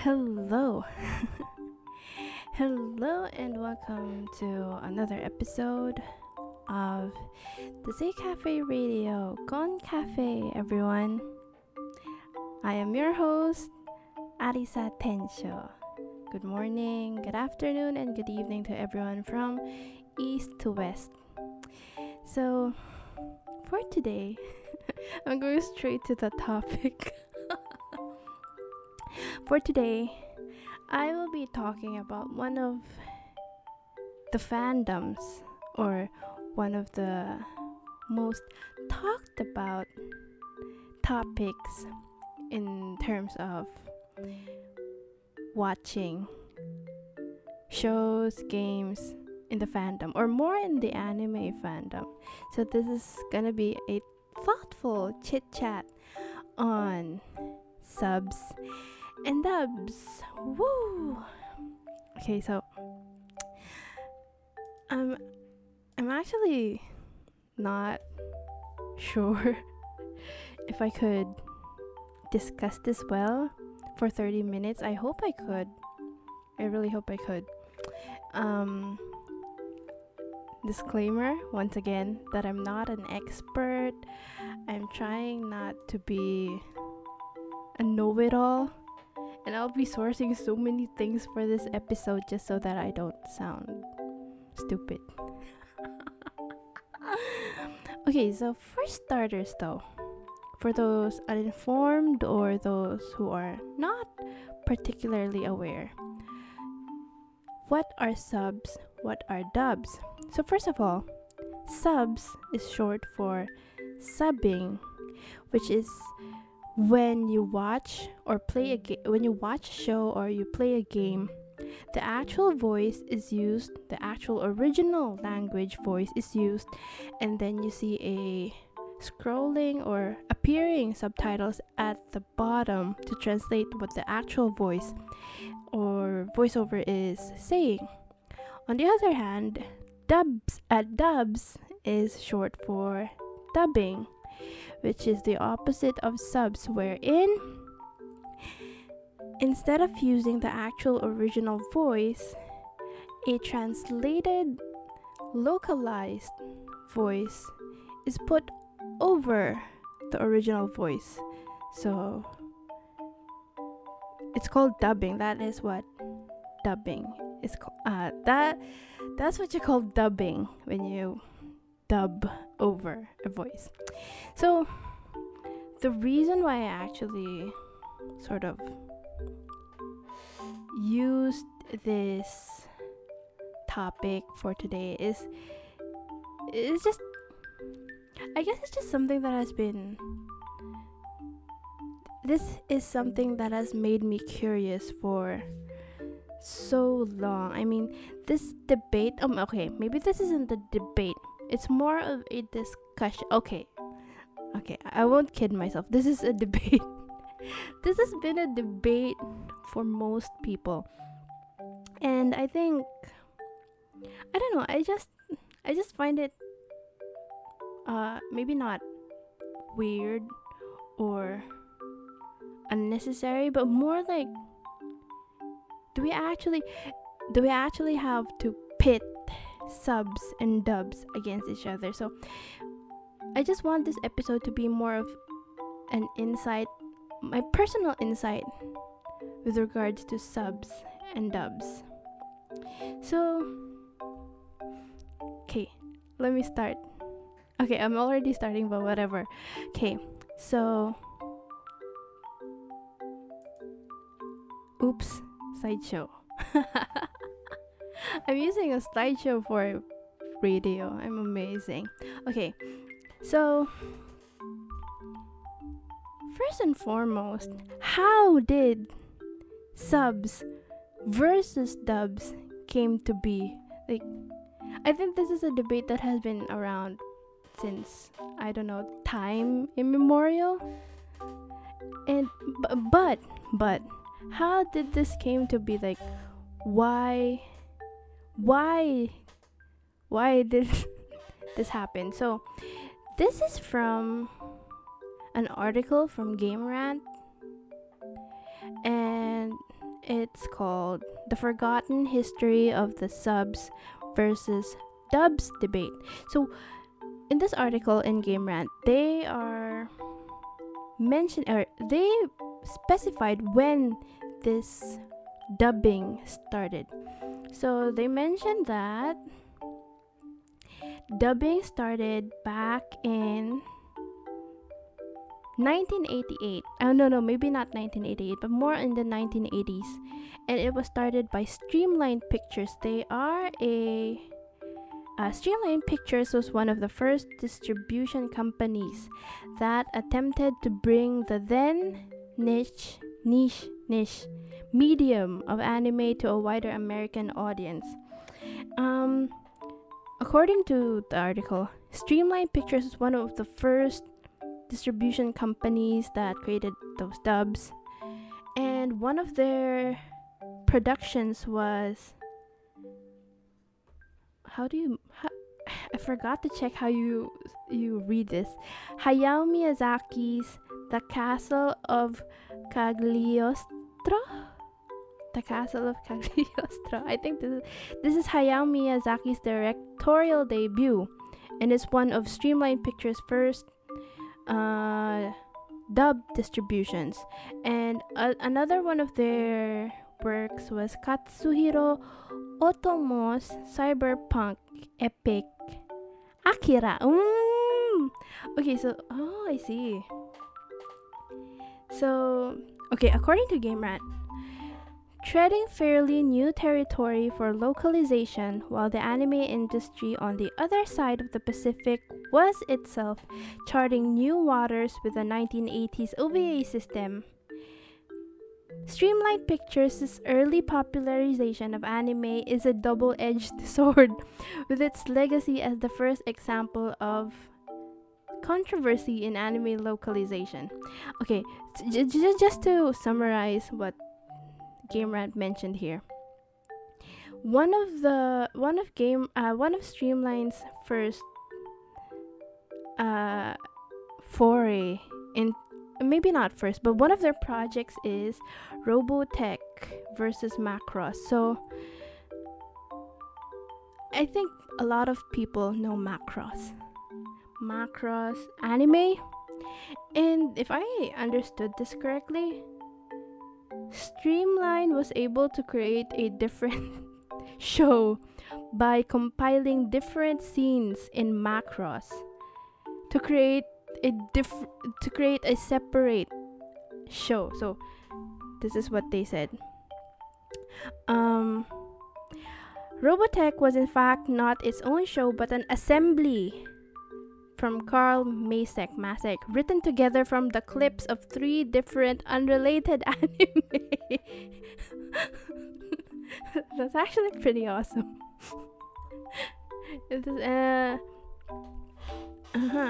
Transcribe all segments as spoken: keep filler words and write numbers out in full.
Hello. Hello and welcome to another episode of the Zay Cafe Radio. Con Cafe, everyone. I am your host, Arisa Tensho. Good morning, good afternoon, and good evening to everyone from east to west. So, for today, I'm going straight to the topic. For today, I will be talking about one of the fandoms or one of the most talked about topics in terms of watching shows, games in the fandom, or more in the anime fandom. So this is gonna be a thoughtful chit chat on subs and dubs. Woo! Okay, so um, I'm actually not sure if I could discuss this well for thirty minutes. I hope I could. I really hope I could. Um, disclaimer once again that I'm not an expert. I'm trying not to be a know-it-all. And I'll be sourcing so many things for this episode just so that I don't sound stupid. Okay, so for starters though, for those uninformed or those who are not particularly aware, what are subs? What are dubs? So first of all, subs is short for subbing, which is when you watch or play a game, when you watch a show or you play a game, the actual voice is used, the actual original language voice is used, and then you see a scrolling or appearing subtitles at the bottom to translate what the actual voice or voiceover is saying. On the other hand, dubs at dubs is short for dubbing, which is the opposite of subs, wherein instead of using the actual original voice, a translated, localized voice is put over the original voice. So it's called dubbing. That is what dubbing is called. Uh, that that's what you call dubbing when you dub over a voice. So the reason why I actually sort of used this topic for today is it's just I guess it's just something that has been this is something that has made me curious for so long. I mean, this debate um okay, maybe this isn't a debate. It's more of a discussion. Okay. Okay, I won't kid myself. This is a debate. This has been a debate for most people. And I think I don't know, I just I just find it uh maybe not weird or unnecessary, but more like do we actually do we actually have to pit subs and dubs against each other? So I just want this episode to be more of an insight, my personal insight with regards to subs and dubs. So okay, let me start. Okay, I'm already starting, but whatever. Okay, so oops, slideshow. I'm using a slideshow for radio. I'm amazing. Okay, so first and foremost, how did subs versus dubs came to be? Like, I think this is a debate that has been around since, I don't know, time immemorial. And b- but but how did this came to be? Like, why why why did this happen? So this is from an article from Game Rant, and It's called The Forgotten History of the Subs versus Dubs Debate. So, in this article in Game Rant, they are mentioned or they specified when this dubbing started. So, they mentioned that dubbing started back in nineteen eighty-eight. Oh no, no, maybe not nineteen eighty-eight, but more in the nineteen eighties. And it was started by Streamline Pictures. They are a uh, Streamline Pictures was one of the first distribution companies that attempted to bring the then niche, niche, niche medium of anime to a wider American audience. Um, according to the article, Streamline Pictures is one of the first distribution companies that created those dubs, and one of their productions was how do you how, I forgot to check how you you read this. Hayao Miyazaki's The Castle of Cagliostro. The Castle of Cagliostro. I think this is, this is Hayao Miyazaki's directorial debut, and it's one of Streamline Pictures' first uh dub distributions. And uh, another one of their works was Katsuhiro Otomo's cyberpunk epic Akira. Mm. Okay, so oh, I see. So okay, according to Game Rant, treading fairly new territory for localization, while the anime industry on the other side of the Pacific was itself charting new waters with the nineteen eighties O V A system. Streamline Pictures' early popularization of anime is a double-edged sword, with its legacy as the first example of controversy in anime localization. Okay, j- j- just to summarize what Game Rant mentioned here. One of the one of game uh, one of Streamline's first uh foray in maybe not first, but one of their projects is Robotech versus Macross. So I think a lot of people know Macross. Macross anime, and if I understood this correctly, Streamline was able to create a different show by compiling different scenes in Macross to create a diff- to create a separate show. So this is what they said. Um, Robotech was in fact not its own show, but an assembly from Carl Masek, Masek, written together from the clips of three different unrelated anime. That's actually pretty awesome. It is, uh, uh-huh.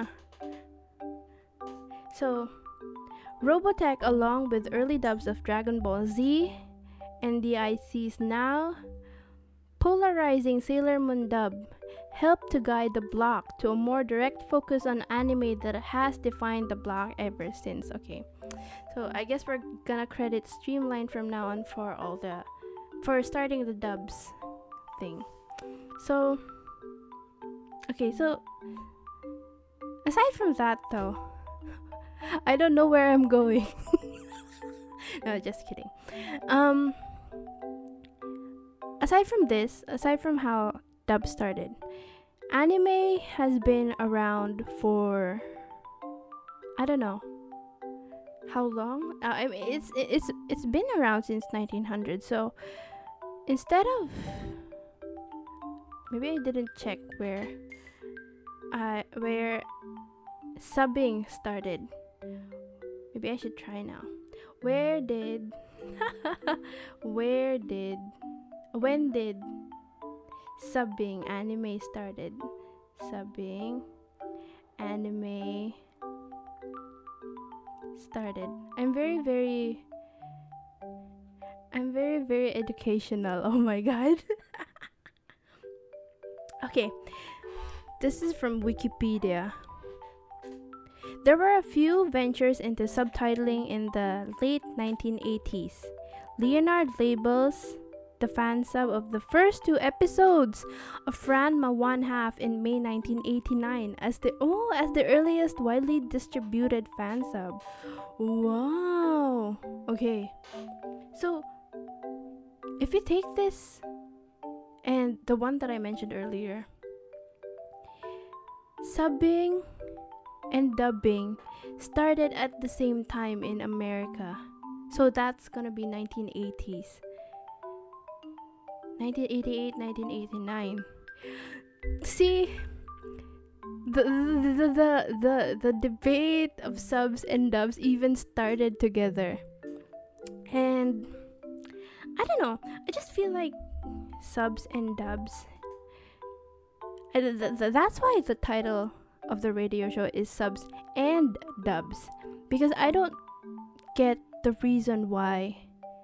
So, Robotech, along with early dubs of Dragon Ball Z and the I C's now polarizing Sailor Moon dub, helped to guide the block to a more direct focus on anime that has defined the block ever since. Okay, so I guess we're gonna credit Streamline from now on for all the for starting the dubs thing. So okay, so aside from that though, I don't know where I'm going. No, just kidding. Um aside from this, aside from how dub started, anime has been around for I don't know how long. Uh, I mean, it's it's it's been around since nineteen hundred. So instead of maybe I didn't check where uh where subbing started. Maybe I should try now. Where did where did when did subbing anime started? Subbing anime started. I'm very very I'm very very educational. Oh my god. Okay. This is from Wikipedia. There were a few ventures into subtitling in the late nineteen eighties, Leonard labels the fan sub of the first two episodes of Ranma One Half in May nineteen eighty-nine as the oh as the earliest widely distributed fan sub. Wow. Okay. So if you take this and the one that I mentioned earlier, subbing and dubbing started at the same time in America. So that's gonna be nineteen eighties. nineteen eighty-eight, nineteen eighty-nine. See, the the, the the the the debate of subs and dubs even started together. And I don't know, I just feel like subs and dubs, and th- th- that's why the title of the radio show is Subs and Dubs, because I don't get the reason why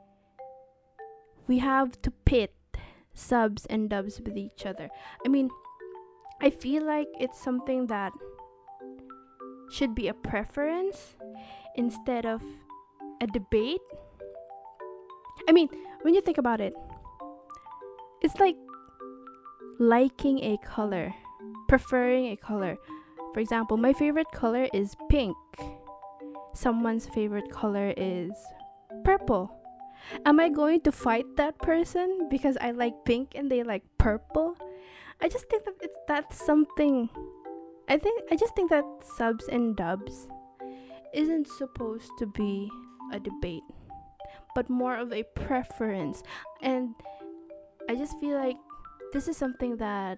we have to pit subs and dubs with each other. I mean, I feel like it's something that should be a preference instead of a debate. I mean, when you think about it, it's like liking a color, preferring a color. For example, my favorite color is pink. Someone's favorite color is purple. Am I going to fight that person because I like pink and they like purple? I just think that it's that's something. I think I just think that subs and dubs isn't supposed to be a debate, but more of a preference. And I just feel like this is something that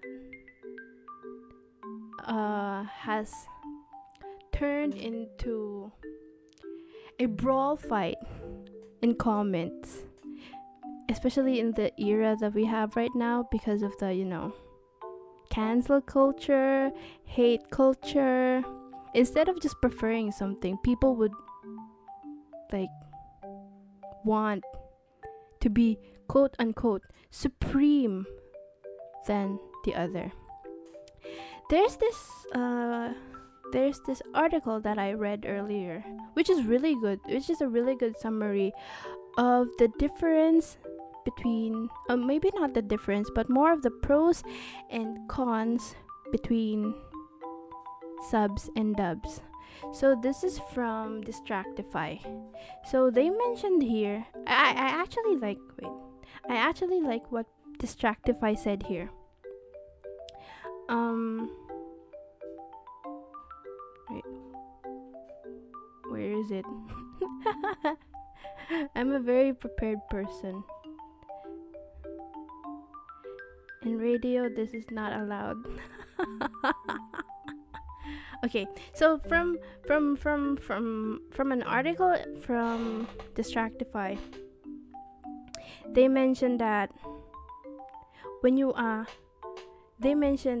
uh, has turned into a brawl fight in comments, especially in the era that we have right now because of the, you know, cancel culture, hate culture. Instead of just preferring something, people would like want to be quote unquote supreme than the other. There's this uh there's this article that I read earlier, which is really good, which is a really good summary of the difference between uh, maybe not the difference, but more of the pros and cons between subs and dubs. So this is from Distractify. So they mentioned here, I, I actually like wait I actually like what Distractify said here. Um wait where is it? I'm a very prepared person. In radio, this is not allowed. Okay, so from from from from from an article from Distractify, they mentioned that when you uh they mentioned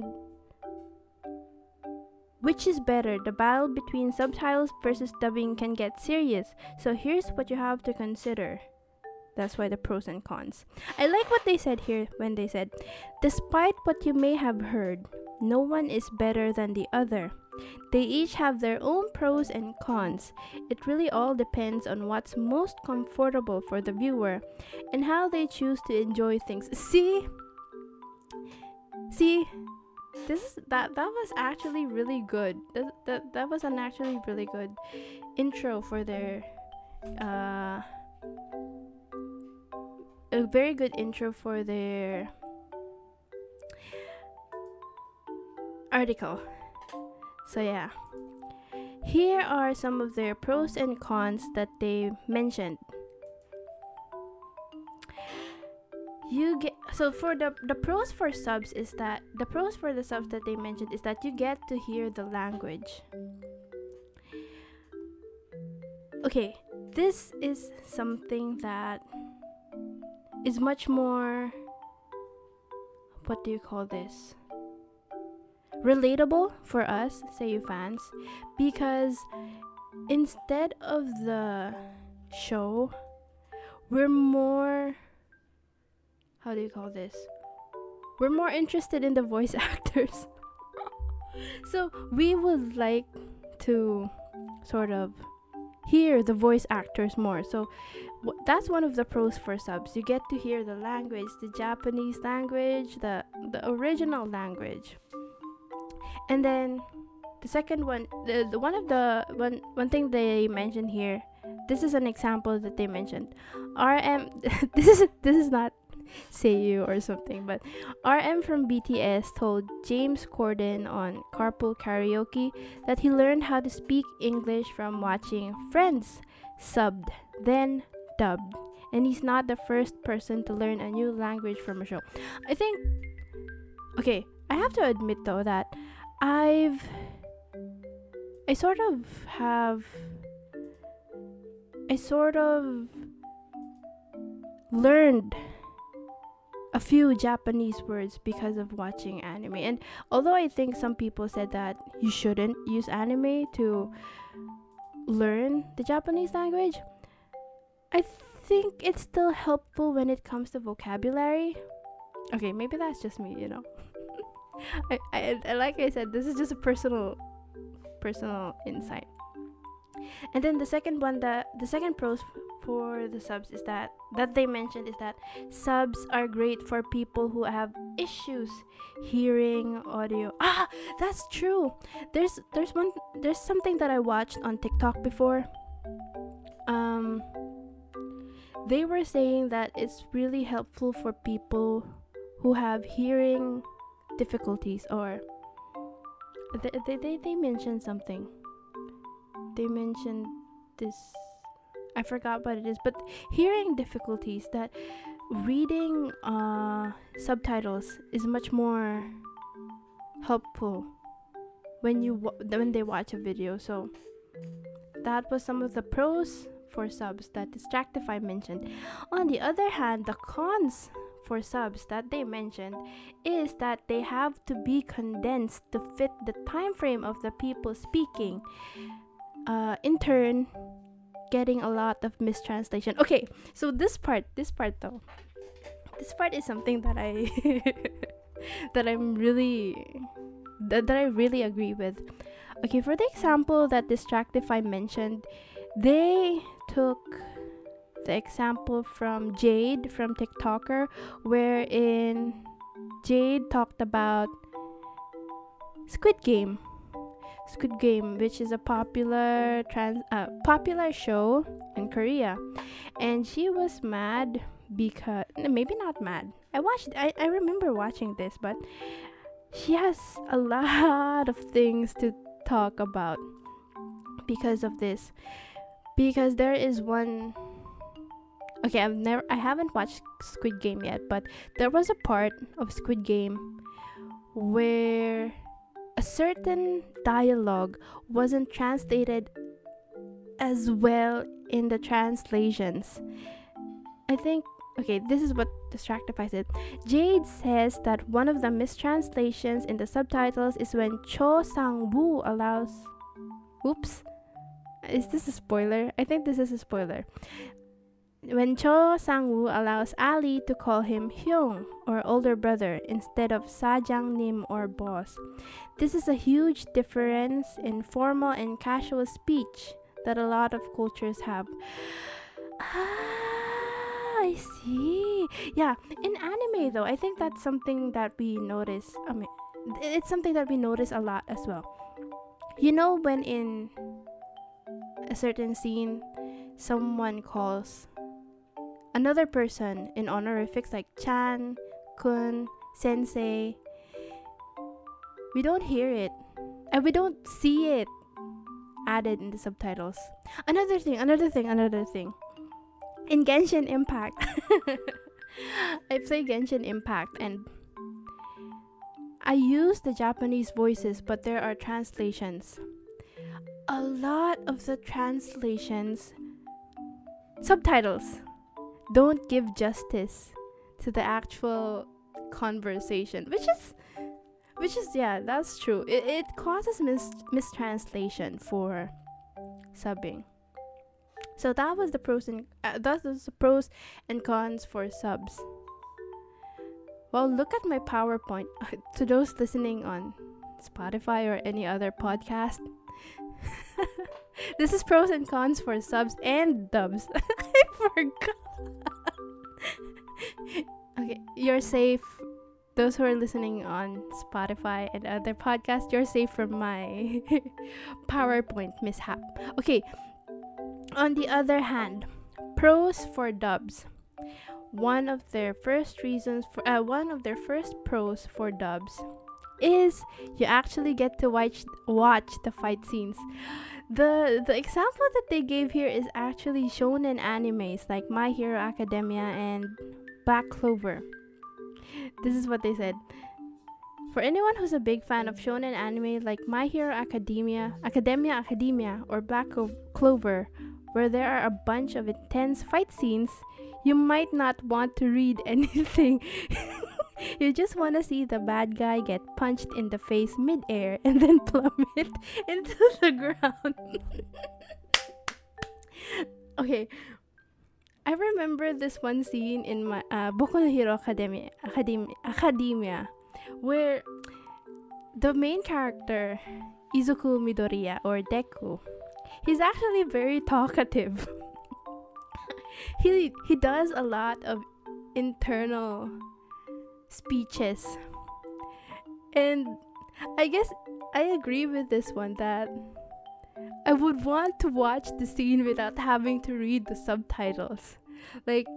which is better, the battle between subtitles versus dubbing can get serious. So here's what you have to consider. That's why the pros and cons. I like what they said here when they said, despite what you may have heard, no one is better than the other. They each have their own pros and cons. It really all depends on what's most comfortable for the viewer and how they choose to enjoy things. See? See? This is that that was actually really good. That that, that was an actually really good intro for their uh a very good intro for their article. So yeah, here are some of their pros and cons that they mentioned. You get so for the the pros for subs is that the pros for the subs that they mentioned is that you get to hear the language. Okay, this is something that is much more, what do you call this, relatable for us Seiyu fans, because instead of the show, we're more, how do you call this, we're more interested in the voice actors. So we would like to sort of hear the voice actors more. So w- that's one of the pros for subs. You get to hear the language, the Japanese language, the the original language. And then the second one, the, the one of the one one thing they mentioned here. This is an example that they mentioned. R M this is this is not Seiyu or something, but R M from B T S told James Corden on Carpool Karaoke that he learned how to speak English from watching Friends subbed, then dubbed. And he's not the first person to learn a new language from a show. I think, okay, I have to admit though that I've, I sort of have, I sort of learned a few Japanese words because of watching anime. And although I think some people said that you shouldn't use anime to learn the Japanese language, I think it's still helpful when it comes to vocabulary. Okay, maybe that's just me, you know. I, I, I like I said, this is just a personal personal insight. And then the second one, the the second pros for the subs is that that they mentioned is that subs are great for people who have issues hearing audio. Ah, that's true. There's there's one there's something that I watched on TikTok before. Um, they were saying that it's really helpful for people who have hearing difficulties, or they they they, they mentioned something. They mentioned this, I forgot what it is, but hearing difficulties, that reading uh, subtitles is much more helpful when you wa- when they watch a video. So that was some of the pros for subs that Distractify mentioned. On the other hand, the cons for subs that they mentioned is that they have to be condensed to fit the time frame of the people speaking. Uh, in turn, getting a lot of mistranslation. Okay, so this part, this part though, this part is something that I that I'm really that, that I really agree with. Okay, for the example that Distractify mentioned, they took the example from Jade from TikToker, wherein Jade talked about Squid Game. Squid Game, which is a popular trans uh, popular show in Korea, and she was mad because maybe not mad. I watched. I, I remember watching this, but she has a lot of things to talk about because of this. Because there is one. Okay, I've never. I haven't watched Squid Game yet, but there was a part of Squid Game where a certain dialogue wasn't translated as well in the translations. I think, okay, this is what Distractify said. Jade says that one of the mistranslations in the subtitles is when Cho Sang-woo allows... Oops. Is this a spoiler? I think this is a spoiler. When Cho Sang-woo allows Ali to call him Hyung, or older brother, instead of Sajang-nim, or boss. This is a huge difference in formal and casual speech that a lot of cultures have. Ah, I see. Yeah, in anime though, I think that's something that we notice. I mean, it's something that we notice a lot as well. You know, when in a certain scene, someone calls another person in honorifics like Chan, Kun, Sensei, we don't hear it, and we don't see it added in the subtitles. Another thing, another thing, another thing. In Genshin Impact, I play Genshin Impact, and I use the Japanese voices, but there are translations. A lot of the translations, subtitles, don't give justice to the actual conversation, which is which is yeah, that's true. It, it causes mis- mistranslation for subbing. So that was the pros and uh, that was the pros and cons for subs. Well, look at my PowerPoint. To those listening on Spotify or any other podcast, This is pros and cons for subs and dubs. I forgot. Okay, you're safe. Those who are listening on Spotify and other podcasts, you're safe from my PowerPoint mishap. Okay, on the other hand, pros for dubs. One of their first reasons for uh, one of their first pros for dubs is you actually get to watch watch the fight scenes. The the example that they gave here is actually shonen animes like My Hero Academia and Black Clover. This is what they said. For anyone who's a big fan of shonen anime like My Hero Academia, Academia Academia, or Black Clo- Clover, where there are a bunch of intense fight scenes, you might not want to read anything. You just want to see the bad guy get punched in the face mid-air and then plummet into the ground. Okay, I remember this one scene in my uh, Boku no Hero Academia, Academia, Academia, where the main character, Izuku Midoriya or Deku, he's actually very talkative. he he does a lot of internal speeches, and I guess I agree with this one that I would want to watch the scene without having to read the subtitles. Like,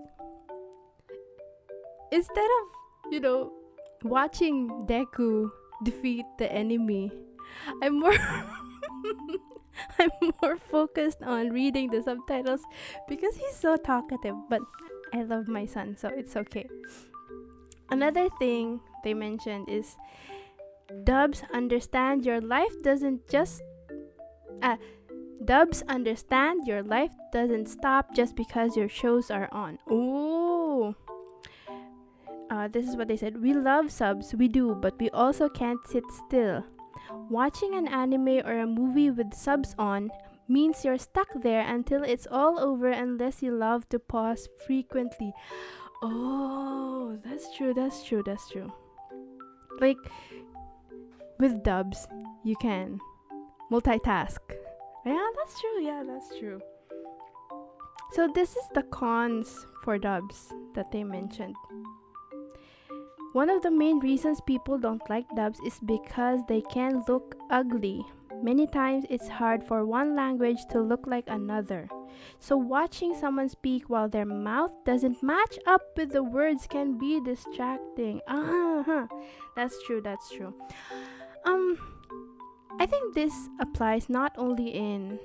instead of, you know, watching Deku defeat the enemy, I'm more I'm more focused on reading the subtitles because he's so talkative. But I love my son, so it's okay. Another thing they mentioned is dubs understand your life doesn't just uh, dubs understand your life doesn't stop just because your shows are on. Ooh. Uh, this is what they said. We love subs, we do, but we also can't sit still. Watching an anime or a movie with subs on means you're stuck there until it's all over unless you love to pause frequently. Oh, that's true, that's true, that's true. Like, with dubs, you can multitask. Yeah, that's true, yeah, that's true. So this is the cons for dubs that they mentioned. One of the main reasons people don't like dubs is because they can look ugly. Many times it's hard for one language to look like another. So watching someone speak while their mouth doesn't match up with the words can be distracting. Uh-huh. That's true, that's true. Um I think this applies not only in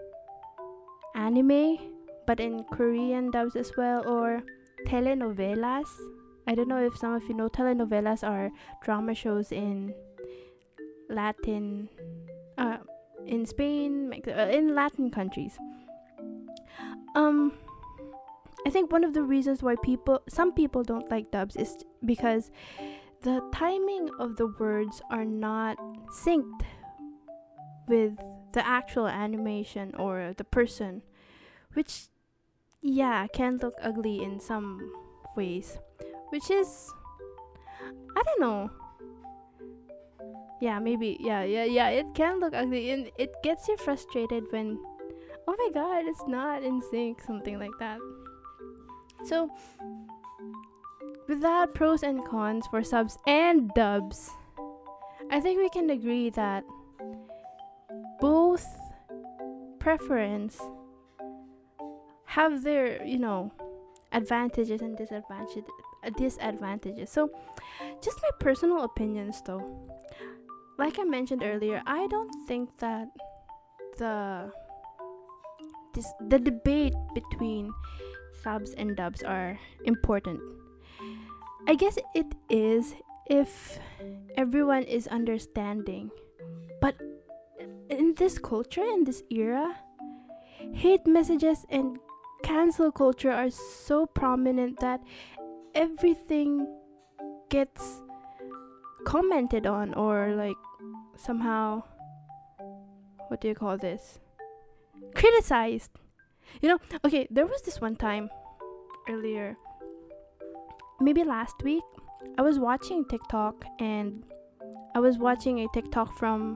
anime but in Korean dubs as well, or telenovelas. I don't know if some of you know, telenovelas are drama shows in Latin, uh, in Spain, Mex- uh, in Latin countries. Um, I think one of the reasons why people, some people don't like dubs is because the timing of the words are not synced with the actual animation or the person, which, yeah, can look ugly in some ways. Which is, I don't know. Yeah, maybe. Yeah, yeah, yeah. It can look ugly, and it gets you frustrated when, oh my god, it's not in sync, something like that. So, with that, pros and cons for subs and dubs, I think we can agree that both preference have their, you know, advantages and disadvantages. disadvantages. So, just my personal opinions though. Like I mentioned earlier, I don't think that the this the debate between subs and dubs are important. I guess it is if everyone is understanding. But in this culture, in this era, hate messages and cancel culture are so prominent that everything gets commented on, or like somehow, what do you call this, criticized, you know. Okay, there was this one time earlier, maybe last week, I was watching TikTok, and I was watching a TikTok from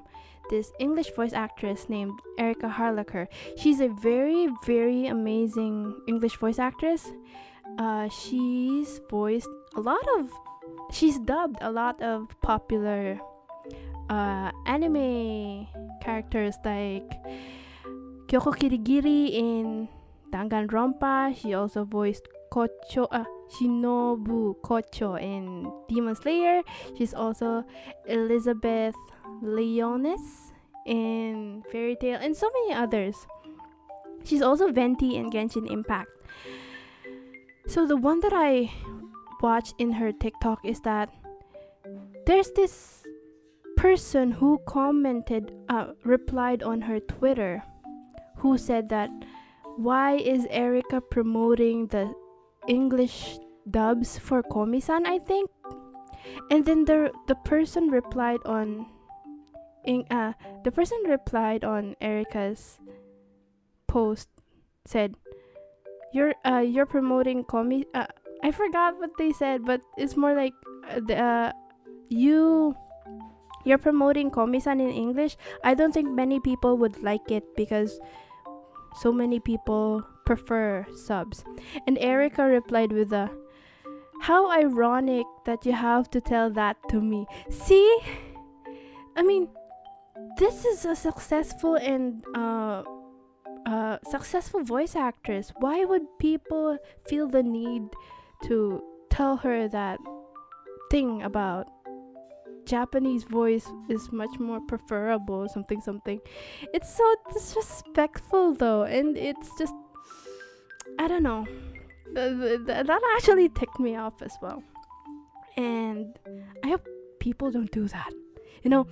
this English voice actress named Erica Harlacher. She's a very, very amazing English voice actress. Uh, she's voiced a lot of, she's dubbed a lot of popular uh, anime characters like Kyoko Kirigiri in Danganronpa. She also voiced Kocho, uh, Shinobu Kocho in Demon Slayer. She's also Elizabeth Leonis in Fairy Tail and so many others. She's also Venti in Genshin Impact. So the one that I watched in her TikTok is that there's this person who commented, uh, replied on her Twitter, who said that why is Erica promoting the English dubs for Komi-san, I think. And then the the person replied on in uh the person replied on Erica's post said, you're uh you're promoting Komi, uh, I forgot what they said, but it's more like uh, the uh, you you're promoting Komi-san in English. I don't think many people would like it because so many people prefer subs. And Erica replied with a, how ironic that you have to tell that to me. See? I mean, this is a successful and uh, uh, successful voice actress. Why would people feel the need to tell her that thing about Japanese voice is much more preferable, something something? It's so disrespectful though, and it's just, I don't know, th- th- that actually ticked me off as well. And I hope people don't do that. You know,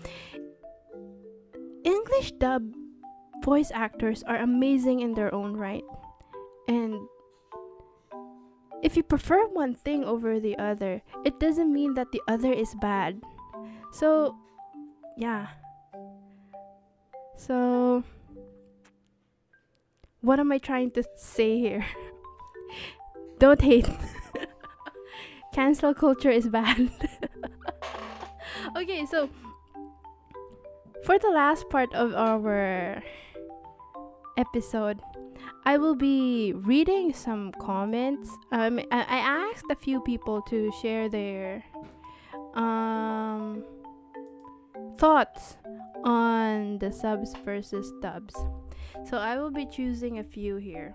English dub voice actors are amazing in their own right, and if you prefer one thing over the other, it doesn't mean that the other is bad. So, yeah. So, what am I trying to say here? Don't hate. Cancel culture is bad. Okay, so for the last part of our episode, I will be reading some comments. Um, I, I asked a few people to share their um thoughts on the subs versus dubs. So I will be choosing a few here.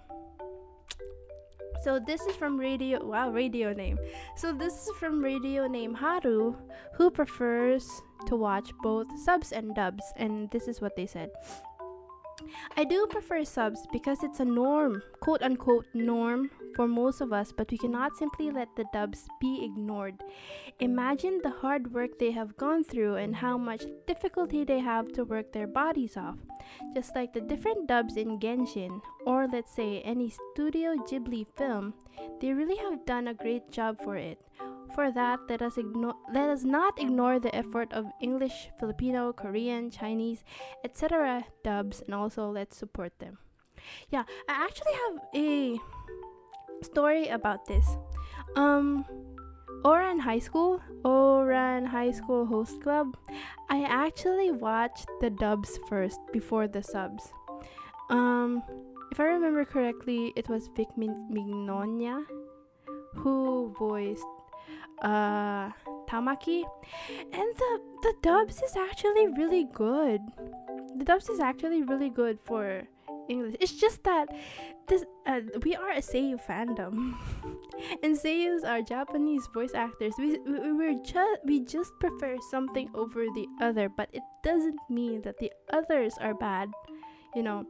So this is from radio wow radio name. So this is from radio name Haru, who prefers to watch both subs and dubs, and this is what they said. I do prefer subs because it's a norm, quote unquote norm, for most of us, but we cannot simply let the dubs be ignored. Imagine the hard work they have gone through and how much difficulty they have to work their bodies off. Just like the different dubs in Genshin, or let's say any Studio Ghibli film, they really have done a great job for it. For that, let us ignore let us not ignore the effort of English, Filipino, Korean, Chinese, et cetera dubs, and also let's support them. Yeah, I actually have a story about this. Um, Oran High School, Oran High School Host Club. I actually watched the dubs first before the subs. Um, if I remember correctly, it was Vic Min- Mignonia who voiced uh Tamaki, and the the dubs is actually really good. The dubs is actually really good for English. It's just that this uh, we are a Seiyu fandom, and Seiyus are Japanese voice actors. We we we're just we just prefer something over the other, but it doesn't mean that the others are bad. You know,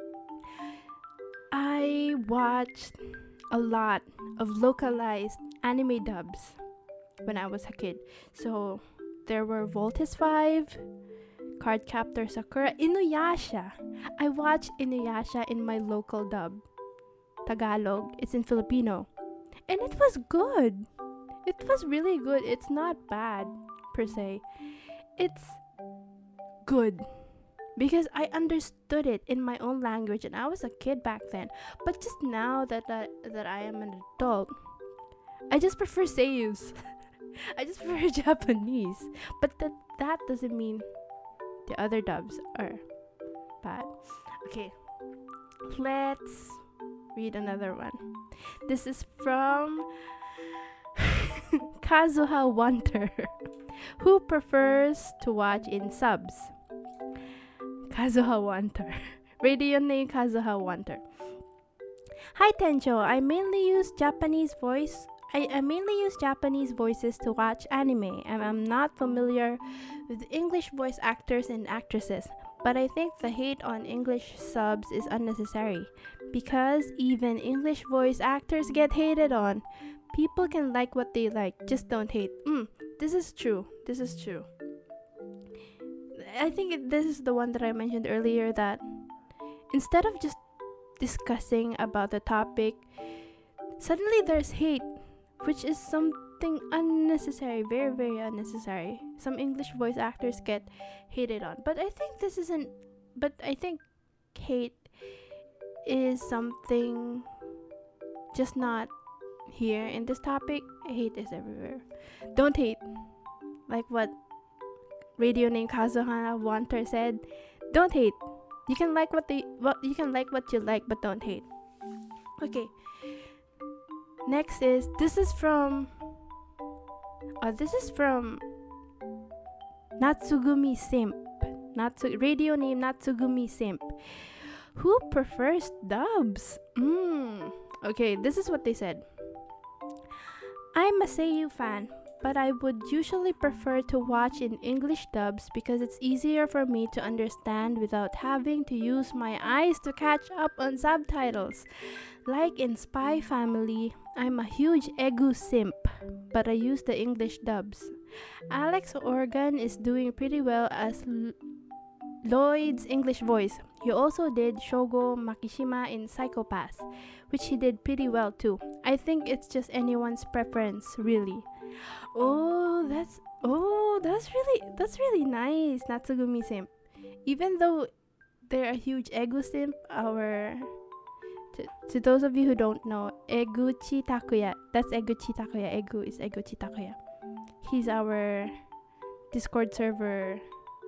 I watched a lot of localized anime dubs when I was a kid. So there were Voltes five, Cardcaptor Sakura, Inuyasha. I watched Inuyasha in my local dub, Tagalog. It's in Filipino, and it was good. It was really good. It's not bad per se. It's good because I understood it in my own language, and I was a kid back then. But just now that I, that I am an adult, I just prefer Seiyus. I just prefer Japanese. But that that doesn't mean The other dubs are bad. Okay, let's read another one. This is from Kazuha Wonder, who prefers to watch in subs. Kazuha Wonder. Radio name Kazuha Wonder. Hi Tencho, I mainly use Japanese voice. I, I mainly use Japanese voices to watch anime, and I'm not familiar with English voice actors and actresses. But I think the hate on English subs is unnecessary, because even English voice actors get hated on. People can like what they like, just don't hate. Mm, this is true. This is true. I think it, this is the one that I mentioned earlier, that instead of just discussing about the topic, suddenly there's hate, which is something unnecessary, very, very unnecessary. Some English voice actors get hated on. But I think this isn't, but I think hate is something just not here in this topic. Hate is everywhere. Don't hate. Like what radio name Kazuhana Wanter said, don't hate. You can like what they what you can like what you like, but don't hate. Okay. Next is this is from uh, this is from Natsugumi Simp. Natsu radio name Natsugumi Simp, who prefers dubs. Mm. Okay, this is what they said. I'm a Seiyu fan, but I would usually prefer to watch in English dubs because it's easier for me to understand without having to use my eyes to catch up on subtitles. Like in Spy Family, I'm a huge Egu simp, but I use the English dubs. Alex Organ is doing pretty well as L- Lloyd's English voice. He also did Shogo Makishima in Psycho-Pass, which he did pretty well too. I think it's just anyone's preference, really. Oh, that's oh, that's really that's really nice, Natsugumi Simp. Even though they're a huge Egu simp, our to, to those of you who don't know, Eguchi Takuya. That's Eguchi Takuya. Egu is Eguchi Takuya. He's our Discord server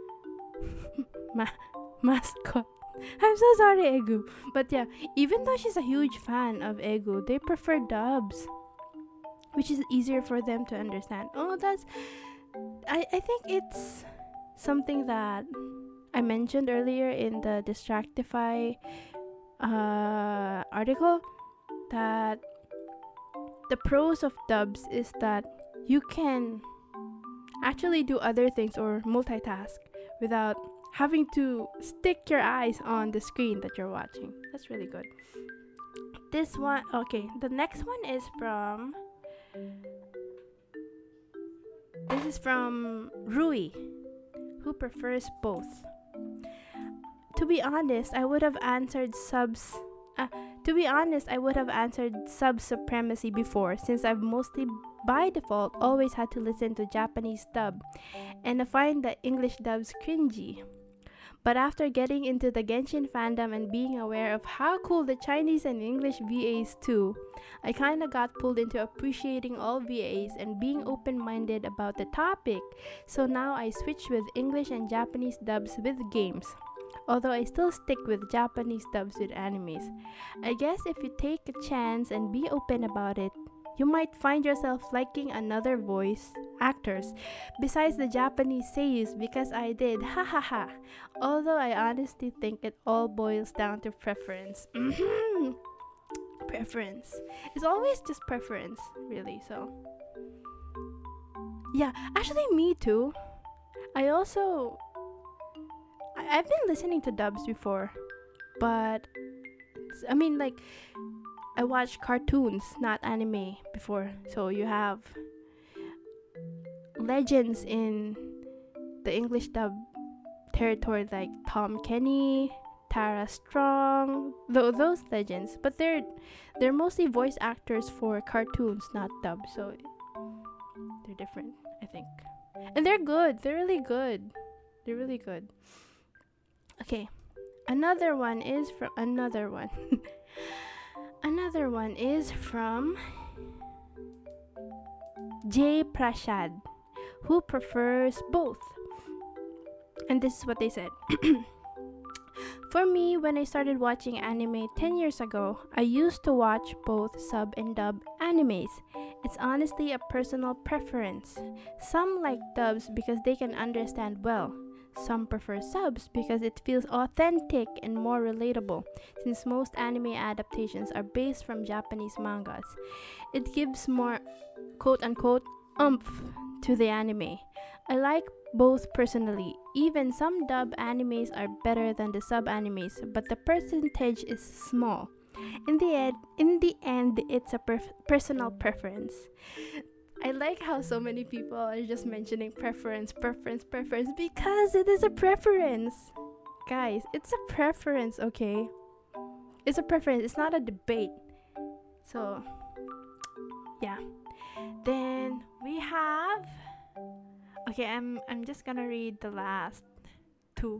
ma- mascot. I'm so sorry, Egu. But yeah, even though she's a huge fan of Egu, they prefer dubs, which is easier for them to understand. Oh, that's I, I think it's something that I mentioned earlier in the Distractify uh, article, that the pros of dubs is that you can actually do other things or multitask without having to stick your eyes on the screen that you're watching. That's really good. This one, okay, the next one is from This is from Rui, who prefers both. To be honest, I would have answered subs. Uh, to be honest, I would have answered sub supremacy before, since I've mostly by default always had to listen to Japanese dub, and I find the English dubs cringy. But after getting into the Genshin fandom and being aware of how cool the Chinese and English V As too, I kinda got pulled into appreciating all V As and being open-minded about the topic. So now I switch with English and Japanese dubs with games, although I still stick with Japanese dubs with animes. I guess if you take a chance and be open about it, you might find yourself liking another voice actors besides the Japanese seiyus, because I did, ha ha ha. Although I honestly think it all boils down to preference. Preference. It's always just preference, really. So yeah, actually me too. I also I- I've been listening to dubs before, but it's- I mean, like, I watched cartoons, not anime, before. So you have legends in the English dub territory, like Tom Kenny, Tara Strong, th- those legends. But they're they're mostly voice actors for cartoons, not dub. So they're different, I think, and they're good. They're really good. They're really good. Okay, another one is from another one. Another one is from Jay Prashad, who prefers both. And this is what they said. For me, when I started watching anime ten years ago, I used to watch both sub and dub animes. It's honestly a personal preference. Some like dubs because they can understand well. Some prefer subs because it feels authentic and more relatable, since most anime adaptations are based from Japanese mangas. It gives more quote unquote oomph to the anime. I like both personally. Even some dub animes are better than the sub animes, but the percentage is small. In the end, in the end, it's a perf- personal preference. I like how so many people are just mentioning preference, preference, preference because it is a preference. Guys, it's a preference, okay? It's a preference, it's not a debate. So, yeah. Then we have Okay, I'm I'm just going to read the last two.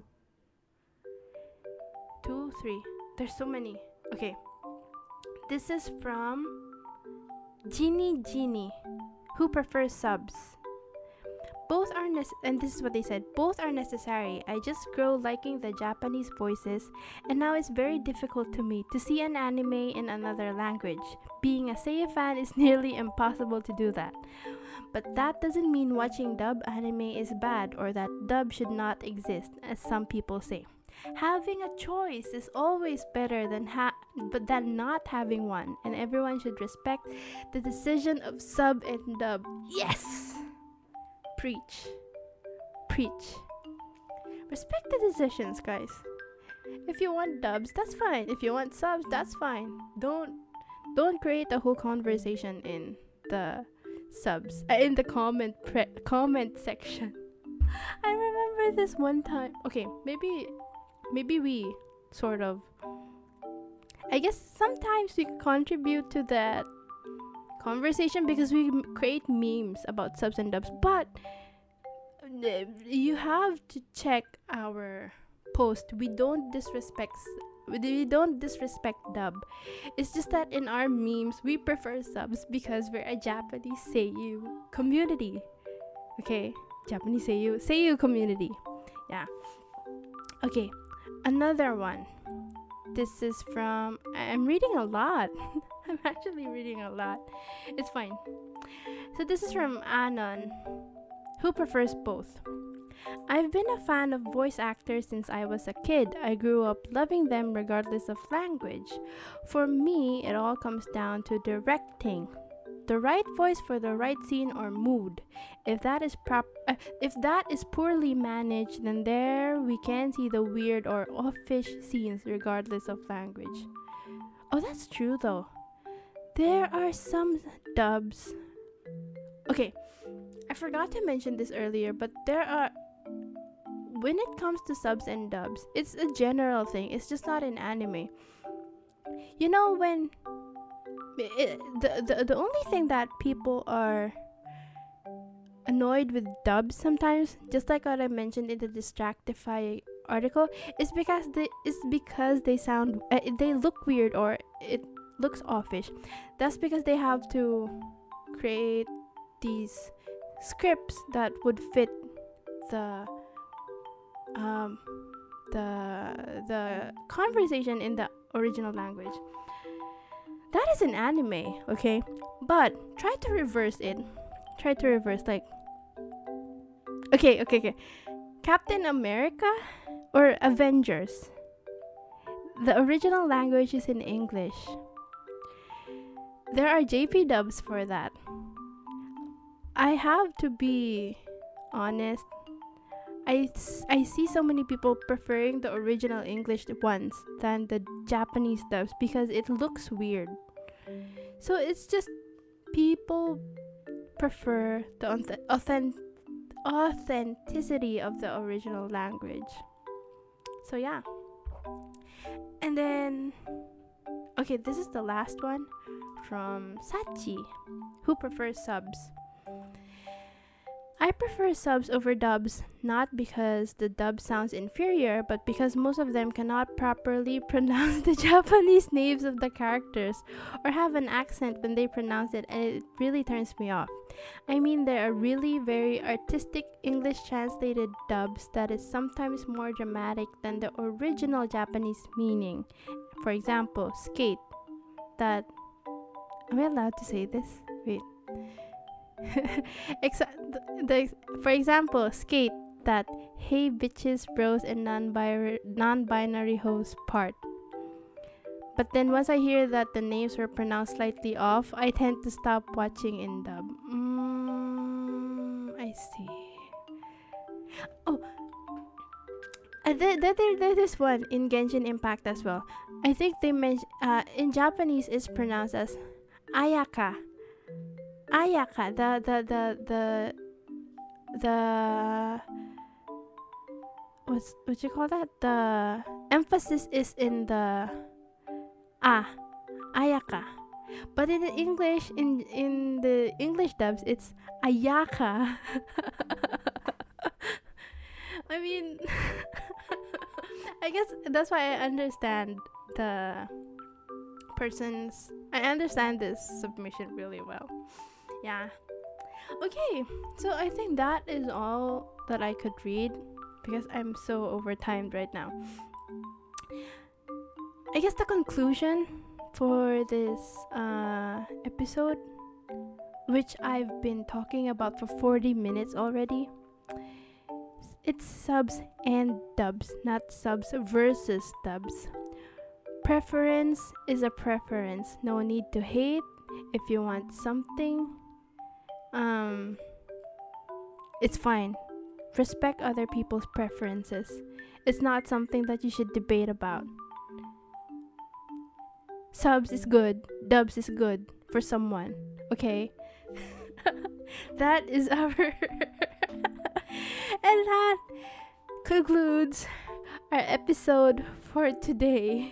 Two, three. There's so many. Okay. This is from Genie Genie, who prefers subs. Both are nec- and this is what they said. Both are necessary. I just grow liking the Japanese voices, and now it's very difficult to me to see an anime in another language. Being a Seiya fan is nearly impossible to do that. But that doesn't mean watching dub anime is bad or that dub should not exist, as some people say. Having a choice is always better than ha- but than not having one, and everyone should respect the decision of sub and dub. Yes! Preach. Preach. Respect the decisions, guys. If you want dubs, that's fine. If you want subs, that's fine. Don't don't create a whole conversation in the subs uh, in the comment pre- comment section. I remember this one time. Okay, maybe maybe we sort of I guess sometimes we contribute to that conversation because we m- create memes about subs and dubs, but uh, you have to check our post. We don't disrespect s- we don't disrespect dub. It's just that in our memes we prefer subs because we're a Japanese Seiyu community. Okay, Japanese Seiyu Seiyu community. Yeah. Okay, another one. This is from I'm reading a lot. I'm actually reading a lot. It's fine. So this is from Anon, who prefers both. I've been a fan of voice actors since I was a kid. I grew up loving them regardless of language. For me, it all comes down to directing. The right voice for the right scene or mood. If that is prop uh, if that is poorly managed, then there we can see the weird or offish scenes regardless of language. Oh, that's true though. There are some dubs. Okay, I forgot to mention this earlier, but there are when it comes to subs and dubs, it's a general thing. It's just not in anime. You know when it, the, the the only thing that people are annoyed with dubs sometimes, just like what I mentioned in the Distractify article, is because they is because they sound uh, they look weird or it looks offish. That's because they have to create these scripts that would fit the um the the conversation in the original language. That is an anime, okay? But try to reverse it. Try to reverse like Okay, okay, okay. Captain America or Avengers. The original language is in English. There are J P dubs for that. I have to be honest. I, s- I see so many people preferring the original English ones than the Japanese dubs because it looks weird. So it's just people prefer the auth- authentic authenticity of the original language. So yeah. And then okay, this is the last one from Sachi, who prefers subs. I I prefer subs over dubs, not because the dub sounds inferior, but because most of them cannot properly pronounce the Japanese names of the characters or have an accent when they pronounce it, and it really turns me off. I mean, there are really very artistic English translated dubs that is sometimes more dramatic than the original Japanese meaning. For example, skate. That. Am I allowed to say this? Wait. Exa- the, the, for example, skate, that hey bitches, bros, and non-binary, non-binary hoes part. But then once I hear that the names were pronounced slightly off, I tend to stop watching in dub. Mm, I see. Oh, uh, there, there, there, there's one in Genshin Impact as well. I think they mentioned uh, in Japanese it's pronounced as Ayaka. Ayaka, the the the the the what's what you call that? The emphasis is in the ah, Ayaka. But in the English, in in the English dubs, it's Ayaka. I mean, I guess that's why I understand the person's. I understand this submission really well. Yeah. Okay, so I think that is all that I could read because I'm so overtimed right now. I guess the conclusion for this uh, episode, which I've been talking about for forty minutes already, it's subs and dubs, not subs versus dubs. Preference is a preference. No need to hate. If you want something, um, it's fine. Respect other people's preferences. It's not something that you should debate about. Subs is good. Dubs is good for someone. Okay? That is our... And that concludes our episode for today.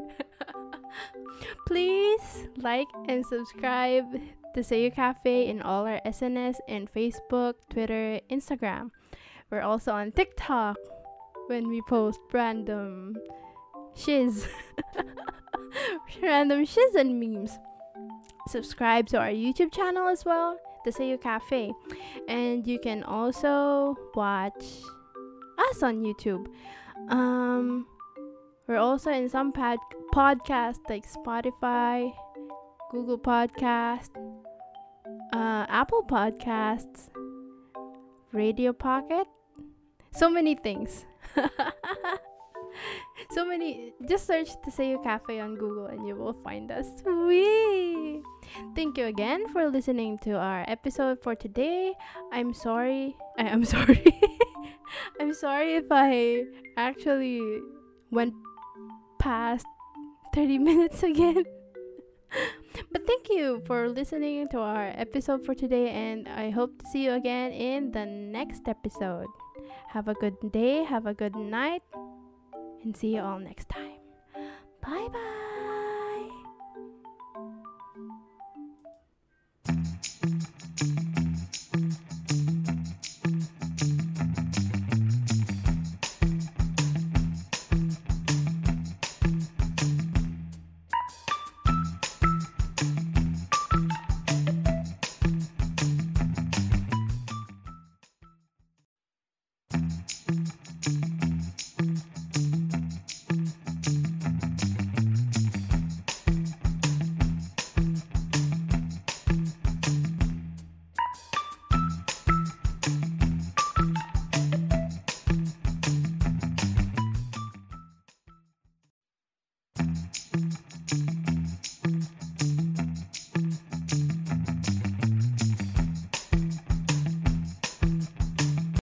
Please like and subscribe to Seiyu Cafe in all our S N S and Facebook, Twitter, Instagram. We're also on TikTok when we post random shiz. Random shiz and memes. Subscribe to our YouTube channel as well, the Seiyu Cafe. And you can also watch us on YouTube. Um, we're also in some pod- podcasts like Spotify, Google Podcast, uh, Apple Podcasts, Radio Pocket. So many things. So many. Just search the Seiyu Cafe on Google and you will find us. Wee! Thank you again for listening to our episode for today. I'm sorry. I am sorry. I'm sorry if I actually went past thirty minutes again. But thank you for listening to our episode for today, and I hope to see you again in the next episode. Have a good day, have a good night, and see you all next time. Bye bye.